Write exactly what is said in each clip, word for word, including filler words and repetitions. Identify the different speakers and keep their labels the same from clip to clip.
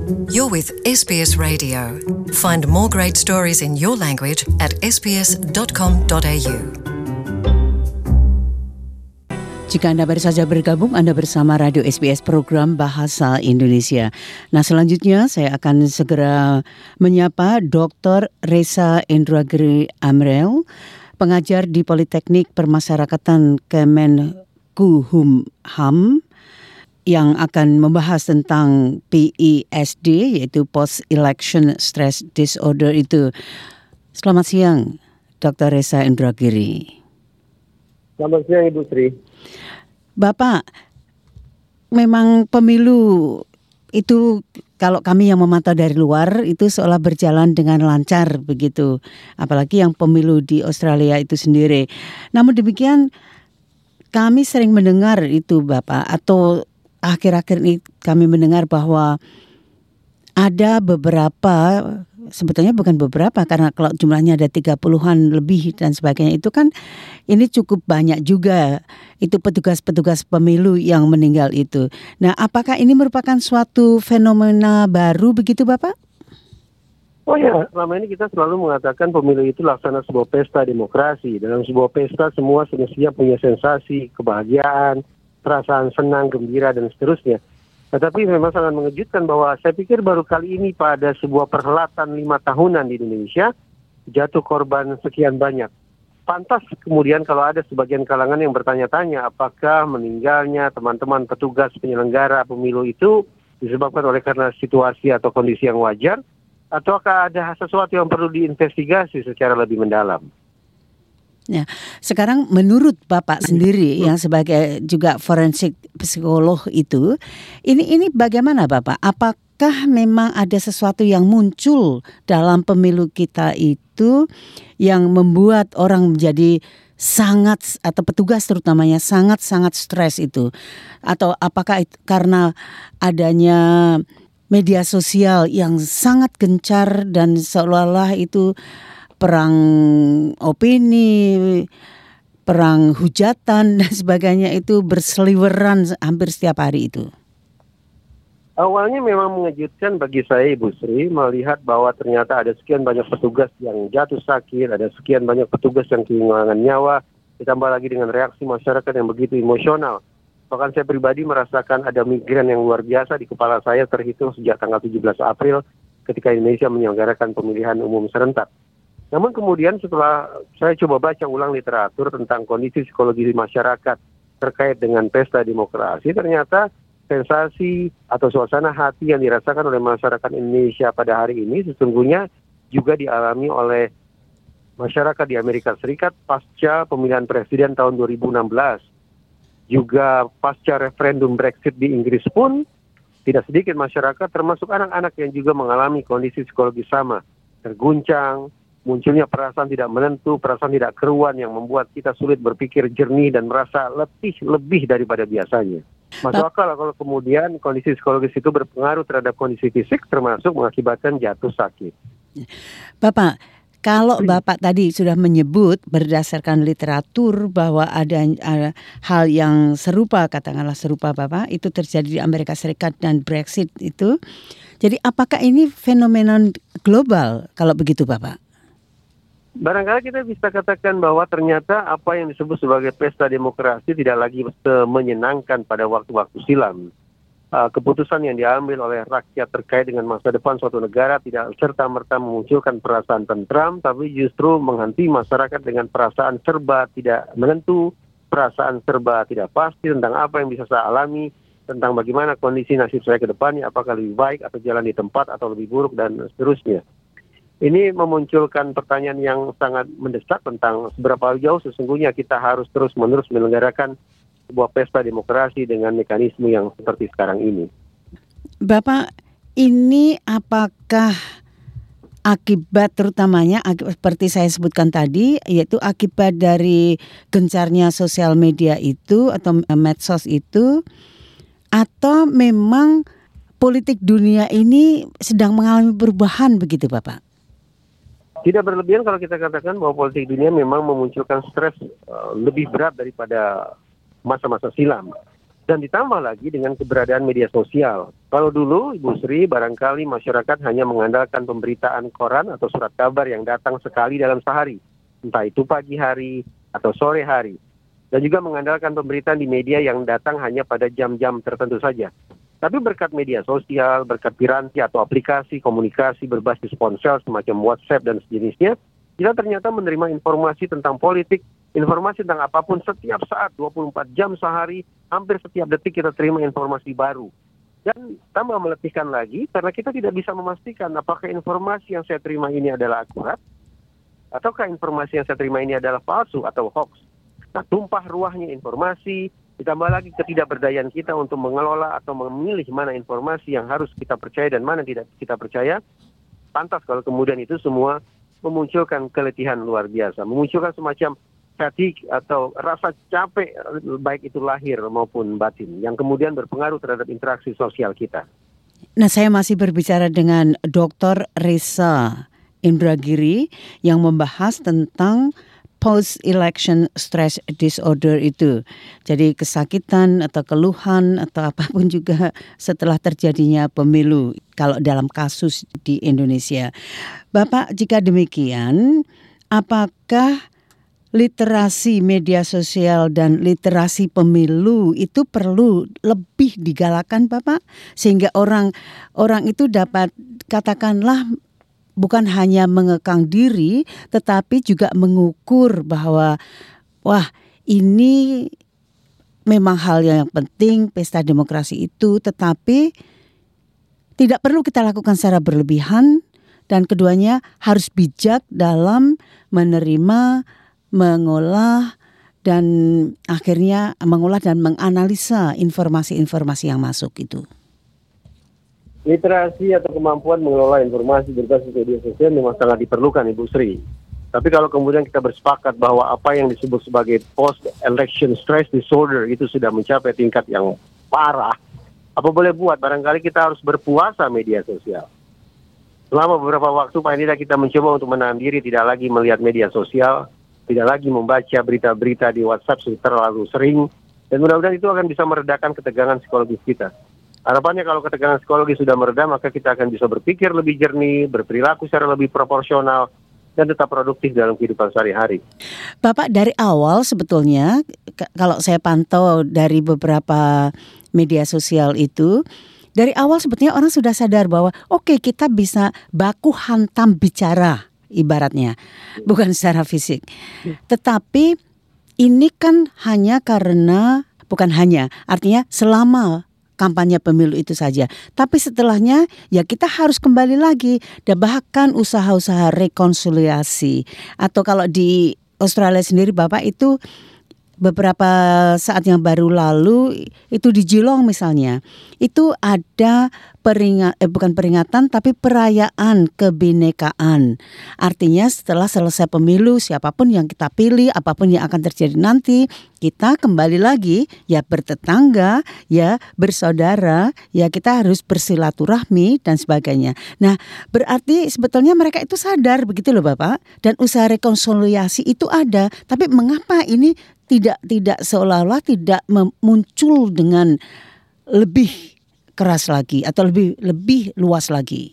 Speaker 1: You're with S B S Radio. Find more great stories in your language at s b s dot com dot a u.
Speaker 2: Jika Anda baru saja bergabung, Anda bersama Radio S B S Program Bahasa Indonesia. Nah, selanjutnya saya akan segera menyapa Doktor Reza Indragiri Amrel, pengajar di Politeknik Permasyarakatan Kemenkumham, yang akan membahas tentang P E S D, yaitu Post Election Stress Disorder itu. Selamat siang, Doktor Reza Indragiri.
Speaker 3: Selamat siang, Ibu Sri.
Speaker 2: Bapak, memang pemilu itu kalau kami yang memantau dari luar itu seolah berjalan dengan lancar begitu. Apalagi yang pemilu di Australia itu sendiri. Namun demikian kami sering mendengar itu Bapak, atau akhir-akhir ini kami mendengar bahwa ada beberapa, sebetulnya bukan beberapa karena kalau jumlahnya ada tiga puluhan lebih dan sebagainya, itu kan ini cukup banyak juga itu petugas-petugas pemilu yang meninggal itu. Nah, apakah ini merupakan suatu fenomena baru begitu Bapak?
Speaker 3: Oh ya, selama ini kita selalu mengatakan pemilu itu laksana sebuah pesta demokrasi. Dalam sebuah pesta semua semestinya punya sensasi, kebahagiaan, perasaan senang, gembira, dan seterusnya. Tetapi memang sangat mengejutkan bahwa saya pikir baru kali ini pada sebuah perhelatan lima tahunan di Indonesia jatuh korban sekian banyak. Pantas kemudian kalau ada sebagian kalangan yang bertanya-tanya apakah meninggalnya teman-teman petugas penyelenggara pemilu itu disebabkan oleh karena situasi atau kondisi yang wajar, ataukah ada sesuatu yang perlu diinvestigasi secara lebih mendalam.
Speaker 2: Ya, sekarang menurut Bapak sendiri yang sebagai juga forensik psikolog itu, ini ini bagaimana Bapak? Apakah memang ada sesuatu yang muncul dalam pemilu kita itu yang membuat orang menjadi sangat, atau petugas terutamanya sangat-sangat stres itu? Atau apakah itu karena adanya media sosial yang sangat gencar dan seolah-olah itu perang opini, perang hujatan dan sebagainya itu berseliweran hampir setiap hari itu?
Speaker 3: Awalnya memang mengejutkan bagi saya, Ibu Sri, melihat bahwa ternyata ada sekian banyak petugas yang jatuh sakit, ada sekian banyak petugas yang kehilangan nyawa, ditambah lagi dengan reaksi masyarakat yang begitu emosional. Bahkan saya pribadi merasakan ada migran yang luar biasa di kepala saya terhitung sejak tanggal tujuh belas April ketika Indonesia menyelenggarakan pemilihan umum serentak. Namun kemudian setelah saya coba baca ulang literatur tentang kondisi psikologi masyarakat terkait dengan pesta demokrasi, ternyata sensasi atau suasana hati yang dirasakan oleh masyarakat Indonesia pada hari ini sesungguhnya juga dialami oleh masyarakat di Amerika Serikat pasca pemilihan presiden tahun dua ribu enam belas. Juga pasca referendum Brexit di Inggris pun tidak sedikit masyarakat termasuk anak-anak yang juga mengalami kondisi psikologi sama, terguncang, munculnya perasaan tidak menentu, perasaan tidak keruan yang membuat kita sulit berpikir jernih dan merasa letih lebih daripada biasanya. Masuk akal kalau kemudian kondisi psikologis itu berpengaruh terhadap kondisi fisik termasuk mengakibatkan jatuh sakit.
Speaker 2: Bapak, kalau Bapak tadi sudah menyebut berdasarkan literatur bahwa ada, ada hal yang serupa, katakanlah serupa Bapak, itu terjadi di Amerika Serikat dan Brexit itu. Jadi apakah ini fenomena global kalau begitu Bapak?
Speaker 3: Barangkali kita bisa katakan bahwa ternyata apa yang disebut sebagai pesta demokrasi tidak lagi menyenangkan pada waktu-waktu silam. Uh, keputusan yang diambil oleh rakyat terkait dengan masa depan suatu negara tidak serta-merta memunculkan perasaan tentram, tapi justru menghantui masyarakat dengan perasaan serba tidak menentu, perasaan serba tidak pasti tentang apa yang bisa saya alami, tentang bagaimana kondisi nasib saya ke depannya, apakah lebih baik atau jalan di tempat atau lebih buruk dan seterusnya. Ini memunculkan pertanyaan yang sangat mendesak tentang seberapa jauh sesungguhnya kita harus terus-menerus menyelenggarakan sebuah pesta demokrasi dengan mekanisme yang seperti sekarang ini.
Speaker 2: Bapak, ini apakah akibat terutamanya seperti saya sebutkan tadi, yaitu akibat dari gencarnya sosial media itu atau medsos itu, atau memang politik dunia ini sedang mengalami perubahan begitu Bapak?
Speaker 3: Tidak berlebihan kalau kita katakan bahwa politik dunia memang memunculkan stres uh, lebih berat daripada masa-masa silam. Dan ditambah lagi dengan keberadaan media sosial. Kalau dulu, Ibu Sri, barangkali masyarakat hanya mengandalkan pemberitaan koran atau surat kabar yang datang sekali dalam sehari. Entah itu pagi hari atau sore hari. Dan juga mengandalkan pemberitaan di media yang datang hanya pada jam-jam tertentu saja. Tapi berkat media sosial, berkat piranti atau aplikasi komunikasi berbasis ponsel semacam WhatsApp dan sejenisnya, kita ternyata menerima informasi tentang politik, informasi tentang apapun setiap saat, dua puluh empat jam sehari, hampir setiap detik kita terima informasi baru. Dan tambah meletihkan lagi, karena kita tidak bisa memastikan apakah informasi yang saya terima ini adalah akurat, ataukah informasi yang saya terima ini adalah palsu atau hoax. Nah, tumpah ruahnya informasi, ditambah lagi ketidakberdayaan kita untuk mengelola atau memilih mana informasi yang harus kita percaya dan mana tidak kita percaya. Pantas kalau kemudian itu semua memunculkan keletihan luar biasa, memunculkan semacam fatigue atau rasa capek, baik itu lahir maupun batin, yang kemudian berpengaruh terhadap interaksi sosial kita.
Speaker 2: Nah, saya masih berbicara dengan doktor Reza Indragiri yang membahas tentang post-election stress disorder itu. Jadi kesakitan atau keluhan atau apapun juga setelah terjadinya pemilu kalau dalam kasus di Indonesia. Bapak, jika demikian, apakah literasi media sosial dan literasi pemilu itu perlu lebih digalakan, Bapak? Sehingga orang orang itu dapat, katakanlah, bukan hanya mengekang diri, tetapi juga mengukur bahwa, wah, ini memang hal yang penting, pesta demokrasi itu, tetapi tidak perlu kita lakukan secara berlebihan, dan keduanya harus bijak dalam menerima, mengolah, dan akhirnya mengolah dan menganalisa informasi-informasi yang masuk itu.
Speaker 3: Literasi atau kemampuan mengelola informasi berbasis media sosial memang sangat diperlukan, Ibu Sri. Tapi kalau kemudian kita bersepakat bahwa apa yang disebut sebagai post-election stress disorder itu sudah mencapai tingkat yang parah, apa boleh buat? Barangkali kita harus berpuasa media sosial. Selama beberapa waktu, paling tidak kita mencoba untuk menahan diri, tidak lagi melihat media sosial, tidak lagi membaca berita-berita di WhatsApp terlalu sering, dan mudah-mudahan itu akan bisa meredakan ketegangan psikologis kita. Harapannya kalau ketegangan psikologi sudah mereda, maka kita akan bisa berpikir lebih jernih, berperilaku secara lebih proporsional, dan tetap produktif dalam kehidupan sehari-hari.
Speaker 2: Bapak, dari awal sebetulnya, k- kalau saya pantau dari beberapa media sosial itu, dari awal sebetulnya orang sudah sadar bahwa oke, okay, kita bisa baku hantam bicara, ibaratnya, bukan secara fisik. Tetapi ini kan hanya karena, bukan hanya, artinya selama kampanye pemilu itu saja. Tapi setelahnya ya kita harus kembali lagi, dan bahkan usaha-usaha rekonsiliasi. Atau kalau di Australia sendiri, Bapak, itu beberapa saat yang baru lalu itu di Geelong misalnya, itu ada peringat, eh, bukan peringatan tapi perayaan kebinekaan. Artinya setelah selesai pemilu, siapapun yang kita pilih, apapun yang akan terjadi nanti, kita kembali lagi ya bertetangga, ya bersaudara, ya kita harus bersilaturahmi dan sebagainya. Nah, berarti sebetulnya mereka itu sadar begitu loh, Bapak, dan usaha rekonsiliasi itu ada. Tapi mengapa ini tidak tidak seolah-olah tidak muncul dengan lebih keras lagi atau lebih lebih luas lagi?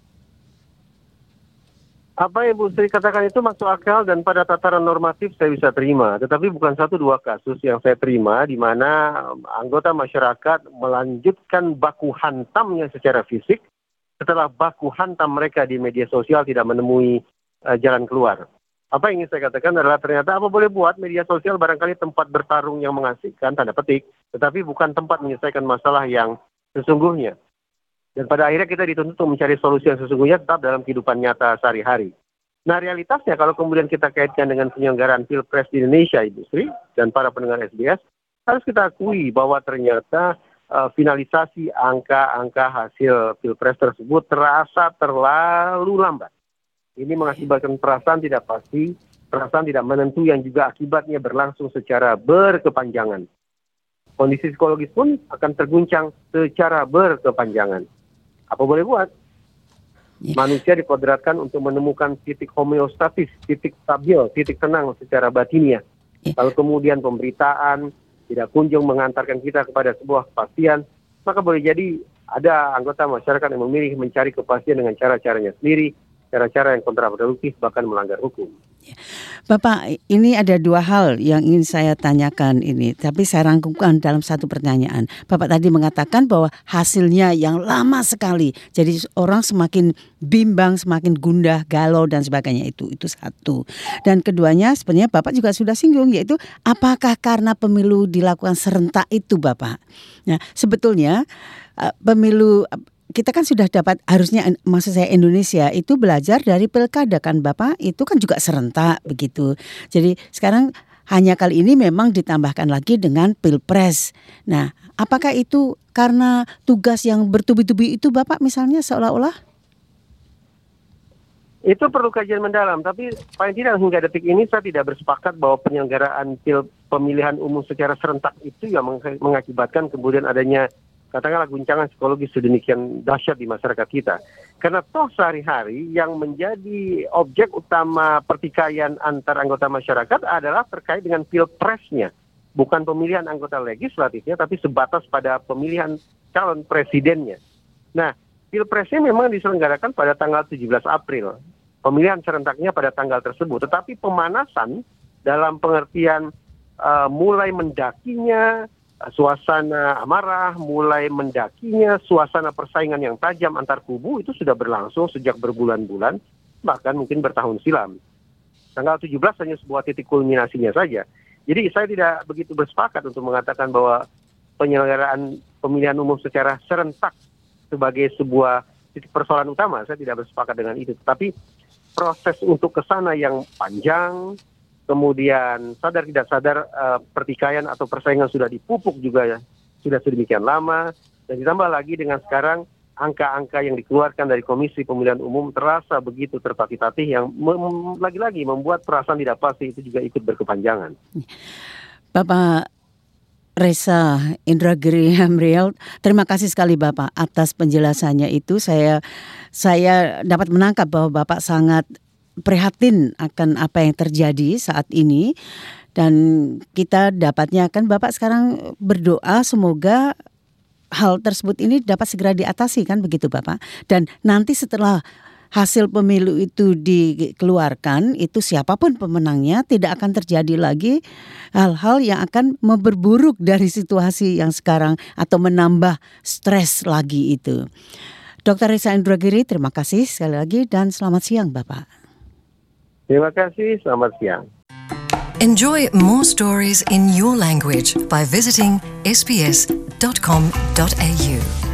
Speaker 3: Apa yang Bu Sri katakan itu masuk akal dan pada tataran normatif saya bisa terima. Tetapi bukan satu dua kasus yang saya terima di mana anggota masyarakat melanjutkan baku hantamnya secara fisik setelah baku hantam mereka di media sosial tidak menemui uh, jalan keluar. Apa yang ingin saya katakan adalah ternyata apa boleh buat media sosial barangkali tempat bertarung yang mengasihkan, tanda petik, tetapi bukan tempat menyelesaikan masalah yang sesungguhnya. Dan pada akhirnya kita dituntut untuk mencari solusi yang sesungguhnya tetap dalam kehidupan nyata sehari-hari. Nah, realitasnya kalau kemudian kita kaitkan dengan penyelenggaraan Pilpres di Indonesia, Ibu Sri, dan para pendengar S B S, harus kita akui bahwa ternyata uh, finalisasi angka-angka hasil Pilpres tersebut terasa terlalu lambat. Ini mengakibatkan perasaan tidak pasti, perasaan tidak menentu yang juga akibatnya berlangsung secara berkepanjangan. Kondisi psikologis pun akan terguncang secara berkepanjangan. Apa boleh buat? Yeah. Manusia dikodratkan untuk menemukan titik homeostatis, titik stabil, titik tenang secara batinnya. Yeah. Kalau kemudian pemberitaan tidak kunjung mengantarkan kita kepada sebuah kepastian, maka boleh jadi ada anggota masyarakat yang memilih mencari kepastian dengan cara-caranya sendiri, cara-cara yang kontraproduktif, bahkan melanggar hukum.
Speaker 2: Bapak, ini ada dua hal yang ingin saya tanyakan ini, tapi saya rangkumkan dalam satu pertanyaan. Bapak tadi mengatakan bahwa hasilnya yang lama sekali, jadi orang semakin bimbang, semakin gundah, galau dan sebagainya, itu itu satu. Dan keduanya sebenarnya Bapak juga sudah singgung, yaitu apakah karena pemilu dilakukan serentak itu, Bapak? Nah, sebetulnya pemilu kita kan sudah dapat, harusnya maksud saya Indonesia itu belajar dari pilkada kan Bapak, itu kan juga serentak begitu. Jadi sekarang hanya kali ini memang ditambahkan lagi dengan pilpres. Nah, apakah itu karena tugas yang bertubi-tubi itu Bapak misalnya seolah-olah?
Speaker 3: Itu perlu kajian mendalam, tapi paling tidak hingga detik ini saya tidak bersepakat bahwa penyelenggaraan pil pemilihan umum secara serentak itu yang mengakibatkan kemudian adanya katakanlah guncangan psikologis sedemikian dahsyat di masyarakat kita. Karena toh sehari-hari yang menjadi objek utama pertikaian antar anggota masyarakat adalah terkait dengan pilpresnya. Bukan pemilihan anggota legislatifnya, tapi sebatas pada pemilihan calon presidennya. Nah, pilpresnya memang diselenggarakan pada tanggal tujuh belas April. Pemilihan serentaknya pada tanggal tersebut. Tetapi pemanasan dalam pengertian uh, mulai mendakinya suasana amarah, mulai mendakinya suasana persaingan yang tajam antar kubu itu sudah berlangsung sejak berbulan-bulan, bahkan mungkin bertahun silam. Tanggal tujuh belas hanya sebuah titik kulminasinya saja. Jadi saya tidak begitu bersepakat untuk mengatakan bahwa penyelenggaraan pemilihan umum secara serentak sebagai sebuah titik persoalan utama. Saya tidak bersepakat dengan itu. Tapi proses untuk ke sana yang panjang, kemudian sadar tidak sadar uh, pertikaian atau persaingan sudah dipupuk juga ya, sudah sedemikian lama, dan ditambah lagi dengan sekarang angka-angka yang dikeluarkan dari Komisi Pemilihan Umum terasa begitu tertatih-tatih yang mem- lagi-lagi membuat perasaan tidak pasti itu juga ikut berkepanjangan.
Speaker 2: Bapak Reza Indragiri Hamriel, terima kasih sekali Bapak atas penjelasannya itu. Saya saya dapat menangkap bahwa Bapak sangat prihatin akan apa yang terjadi saat ini, dan kita dapatnya kan Bapak sekarang berdoa semoga hal tersebut ini dapat segera diatasi kan begitu Bapak. Dan nanti setelah hasil pemilu itu dikeluarkan, itu siapapun pemenangnya tidak akan terjadi lagi hal-hal yang akan memperburuk dari situasi yang sekarang atau menambah stres lagi itu. Doktor Reza Indragiri, terima kasih sekali lagi dan selamat siang Bapak.
Speaker 3: Terima kasih, selamat siang.
Speaker 1: Enjoy more stories in your language by visiting s b s dot com dot a u.